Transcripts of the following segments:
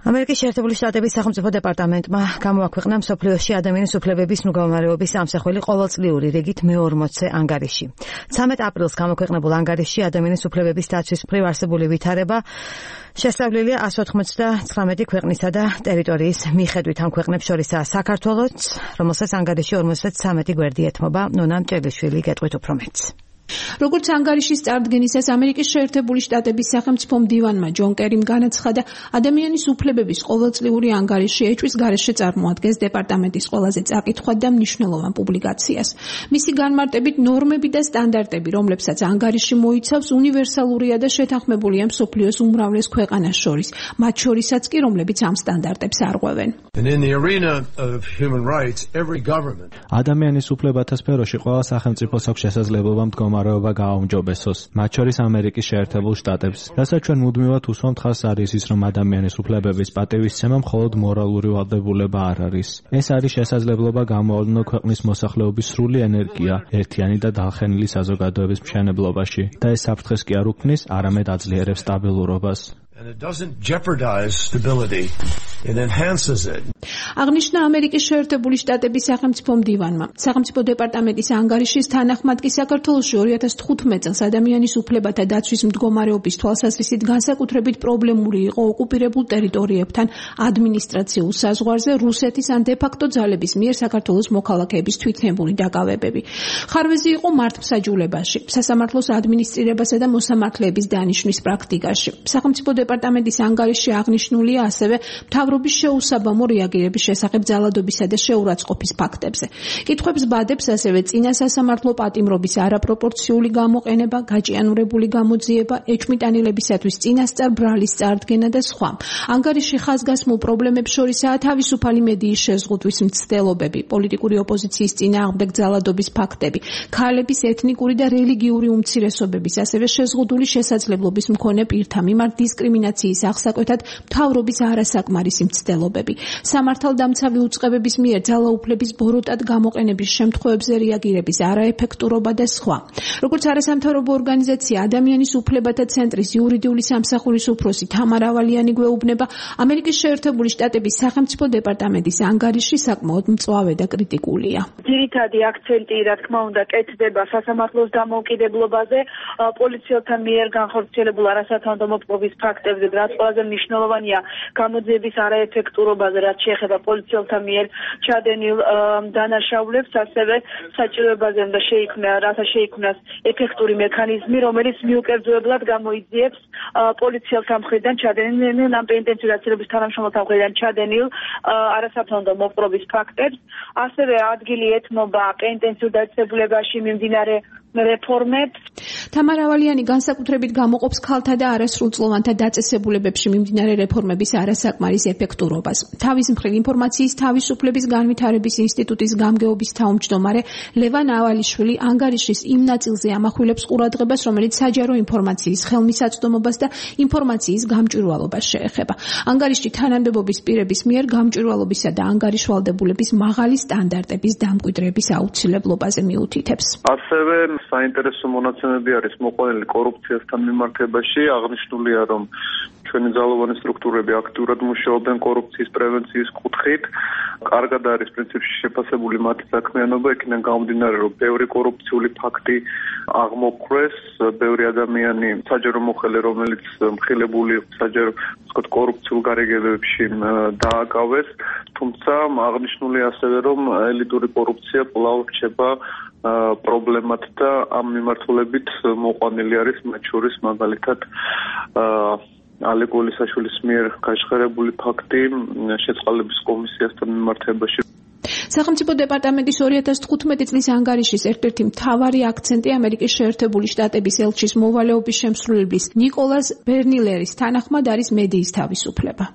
ამერიკის შეერთებული შტატების სახელმწიფო დეპარტამენტმა გამოაქვეყნა მსოფლიოში ადამიანის უფლებების მდგომარეობის ამსახველი ყოველწლიური რიგით მე-40-ე ანგარიში. 13 აპრილს გამოქვეყნებულ ანგარიშში ადამიანის უფლებების დაცვის მხრივ არსებული ვითარება შესწავლილია 199 ქვეყნისა და ტერიტორიის მიხედვით. ამ ქვეყნებს შორისაა საქართველოც, რომელსაც ანგარიში 53 გვერდი ეთმობა. ნონა მჭედლიშვილი გეტყვით უფრო მეტს. როგორც ანგარიშის წარდგენისას ამერიკის შეერთებული შტატების სახელმწიფო მდივანმა ჯონ კერიმ განაცხადა, ადამიანის უფლებების ყოველწლიური ანგარიში ეჭვის გარეშე წარმოადგენს დეპარტამენტის ყველაზე წაკითხვად და მნიშვნელოვან პუბლიკაციას. მისი განმარტებით ნორმები და სტანდარტები, რომლებსაც ანგარიში მოიცავს, უნივერსალურია და შეთანხმებულია მსოფლიოს უმრავლეს ქვეყანას შორის, მათ შორისაც კი, რომლებიც ამ სტანდარტებს არღვევენ. ადამიანის უფლებათა სფეროში ყველა სახელმწიფოს აქვს შესაძლებლობა მდგომარეობა გააუმჯობესოს, მათ შორის ამერიკის შეერთებულ შტატებს. რასაც ჩვენ მუდმივად უსვამთ ხაზს არის ის, რომ ადამიანის უფლებების პატივისცემა მხოლოდ მორალური ვალდებულება არ არის. ეს არის შესაძლებლობა გამოავლინო ქვეყნის მოსახლეობის სრული ენერგია ერთიანი და დალხენილი საზოგადოების მშენებლობაში და ეს საფრთხეს კი არ უქმნის, არამედ აძლიერებს სტაბილურობას. And it doesn't jeopardize stability, it enhances it. აღნიშნა ამერიკის შეერთებული შტატების სახელმწიფო მდივანმა. სახელმწიფო დეპარტამენტის ანგარიშის თანახმად კი საქართველოში 2015 წელს ადამიანის უფლებათა დაცვის მდგომარეობის თვალსაზრისით განსაკუთრებით პრობლემური იყო ოკუპირებულ ტერიტორიებთან ადმინისტრაციულ საზღვარზე რუსეთის ან დე-ფაქტო ძალების მიერ საქართველოს მოქალაქეების თვითნებური დაკავებები. ხარვეზი იყო მართლმსაჯულებაში, სასამართლოს ადმინისტრირებასა და მოსამართლეების დანიშვნის პრაქტიკაში. სახელმწიფო დეპარტამენტის ანგარიში აღნიშნულია ასევე მთავრობის შეუსაბამო რეაგირების შესახებ ძალადობისა და შეურაცხყოფის ფაქტებზე. კითხვებს ბადებს ასევე წინა სასამართლო პატიმრობის არაპროპორციული გამოყენება, გაჭიანურებული გამოძიება, ეჭვმიტანილებისათვის წინასწარ ბრალის წარდგენა და სხვა. ანგარიში ხაზგასმულ პრობლემებს შორისაა თავისუფალი მედიის შეზღუდვის მცდელობები, პოლიტიკური ოპოზიციის წინააღმდეგ ძალადობის ფაქტები, ქალების ეთნიკური და რელიგიური უმცირესობების, ასევე შეზღუდული შესაძლებლობის მქონე პირთა მიმართ დისკრიმინაციის აღსაკვეთად მთავრობის არასაკმარისი მცდელობები. სამართალდამცავი უწყებების მიერ ძალაუფლების ბოროტად გამოყენების შემთხვევებზე რეაგირების არაეფექტურობა და სხვა. როგორც არასამთავრობო ორგანიზაცია ადამიანის უფლებათა ცენტრის იურიდიული სამსახურის უფროსი თამარ ავალიანი გვეუბნება, ამერიკის შეერთებული შტატების სახელმწიფო დეპარტამენტის ანგარიში საკმაოდ მწვავე და კრიტიკულია. ძირითადი აქცენტი, რა თქმა უნდა, კეთდება სასამართლოს დამოუკიდებლობაზე, პოლიციელთან მიერ განხორციელებულ არასათანადო მოპყრობის ფაქტებზე, რაც ყველაზე მნიშვნელოვანია, გამოძიების არაეფექტურობაზე, რაც შეეხება პოლიციელთა მიერ ჩადენილ დანაშაულებს, ასევე საჭიროებაზე უნდა შეიქმნას ეფექტური მექანიზმი, რომელიც მიუკერძოებლად გამოიძიებს პოლიციელთა მხრიდან ჩადენილ ამ პენიტენციურ აცილების თანამშრომელთა მხრიდან ჩადენილ არასათანადო მოპყრობის ფაქტებს. ასევე ადგილი ეთმობა პენიტენციურ დაწესებულებაში მიმდინარე რეფორმებს. თამარ ავალიანი განსაკუთრებით გამოყოფს ქალთა და არასრულწლოვანთა დაწესებულებებში მიმდინარე რეფორმების არასაკმარის ეფექტურობას. თავის მხრივ ინფორმაციის თავისუფლების განვითარების ინსტიტუტის გამგეობის თავმჯდომარე ლევან ავალიშვილი ანგარიშის იმ ნაწილზე ამახვილებს ყურადღებას, რომელიც საჯარო ინფორმაციის ხელმისაწვდომობას და ინფორმაციის გამჭვირვალობას შეეხება. ანგარიში თანამდებობის პირების მიერ გამჭვირვალობისა და ანგარიშვალდებულების მაღალი სტანდარტების დამკვიდრების აუცილებლობაზე მიუთითებს. ასევე საინტერესო მონაცემები არის მოყვანილი კორუფციასთან მიმართებაში. აღნიშნულია, რომ ჩვენი ძალოვანი სტრუქტურები აქტიურად მუშაობენ კორუფციის პრევენციის კუთხით. კარგად არის პრინციპში შეფასებული მათი საქმიანობა, იქიდან გამომდინარე, რომ ბევრი კორუფციული ფაქტი აღმოქვეს, ბევრი ადამიანი საჯარო მოხელე, რომელიც მხილებული საჯარო კორუფციულ გარიგებებში დააკავეს, თუმცა აღნიშნულია ასევე, რომ ელიტური კორუფცია კვლავ რჩება პრობლემად და ამ მიმართულებით მოყვანილი არის მათ შორის მაგალითად ალეკ ოლისაშვილის მიერ გაჟღერებული ფაქტი შეწყალების კომისიასთან მიმართებაში. სახელმწიფო დეპარტამენტის 2015 წლის ანგარიშის ერთ-ერთი მთავარი აქცენტი ამერიკის შეერთებული შტატების ელჩის მოვალეობის შემსრულებლის ნიკოლას ბერნილერის თანახმად არის მედიის თავისუფლება.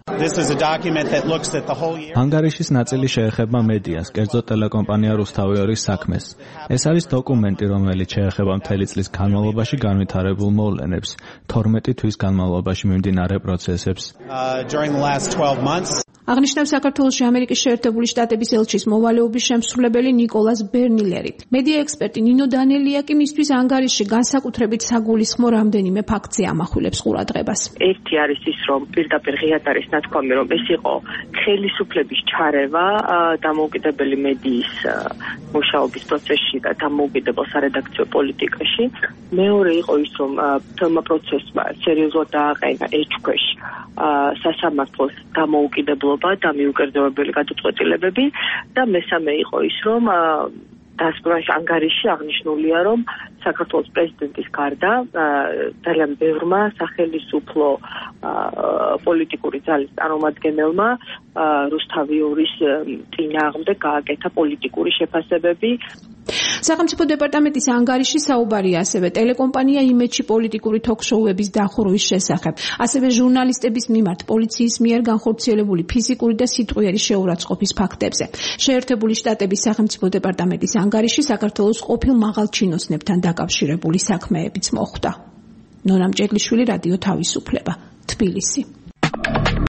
ანგარიშის ნაწილი შეეხება მედიას, კერძოდ ტელეკომპანია რუსთავი 2-ის საქმეს. ეს არის დოკუმენტი, რომელიც შეეხება მთელი წლის განმავლობაში განვითარებულ მოვლენებს, 12 თვის განმავლობაში მიმდინარე პროცესებს. აღნიშნავს საქართველოში ამერიკის შეერთებული შტატების ელჩის მოვალეობის შემსრულებელი ნიკოლას ბერნილერი. მედია ექსპერტი ნინო დანელია კი მისთვის ანგარიში განსაკუთრებით საგულისხმო რამდენიმე ფაქტზე ამახვილებს ყურადღებას. ერთი არის ის, რომ პირდაპირ ღიად არის ნათქვამი, რომ ეს იყო ხელისუფლების ჩარევა დამოუკიდებელი მედიის მუშაობის პროცესში და დამოუკიდებელ სარედაქციო პოლიტიკაში. მეორე იყო ის, რომ თელმა პროცესმა სერიოზულად დააყენა ეჭქვეშ სასამართლოს დამოუკიდებლობა და მიუკერძოებელი გადაწყვეტილებები და მესამე იყო ის, რომ დასკვნაში ანგარიში აღნიშნულია, რომ საქართველოს პრეზიდენტის გარდა ძალიან ბევრმა სახელმწიფო პოლიტიკური ძალის წარმომადგენელმა რუსთავიურის წინააღმდეგ გააკეთა პოლიტიკური შეფასებები. სახელმწიფო დეპარტამენტის ანგარიში საუბარია ასევე ტელეკომპანია იმედში პოლიტიკური თოქ-შოუების დახურვის შესახებ, ასევე ჟურნალისტების მიმართ პოლიციის მიერ განხორციელებული ფიზიკური და სიტყვიერი შეურაცხყოფის ფაქტებზე. შეერთებული შტატების სახელმწიფო დეპარტამენტის ანგარიში საქართველოს ყოფილ მაღალჩინოსნებთან დაკავშირებული საქმეებიც მოხვდა. ნონა მჭედლიშვილი, რადიო თავისუფლება, თბილისი.